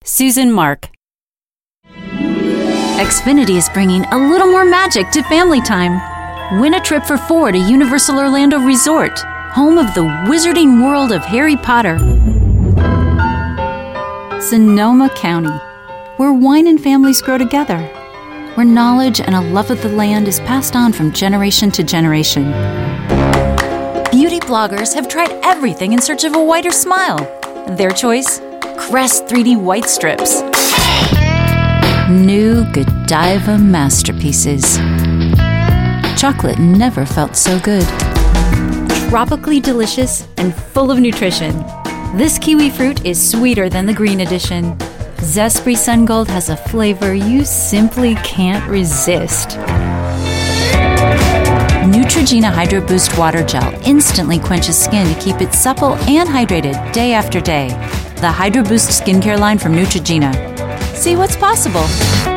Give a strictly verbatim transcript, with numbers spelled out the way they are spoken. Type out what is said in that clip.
Susan Mark. Xfinity is bringing a little more magic to family time. Win a trip for four to Universal Orlando Resort, home of the wizarding world of Harry Potter. Sonoma County, where wine and families grow together, where knowledge and a love of the land is passed on from generation to generation. Beauty bloggers have tried everything in search of a whiter smile. Their choice? Crest three D White Strips. New Godiva masterpieces. Chocolate never felt so good. Tropically delicious and full of nutrition. This kiwi fruit is sweeter than the green edition. Zespri Sun Gold has a flavor you simply can't resist. Neutrogena Hydro Boost Water Gel instantly quenches skin to keep it supple and hydrated day after day. The Hydro Boost skincare line from Neutrogena. See what's possible.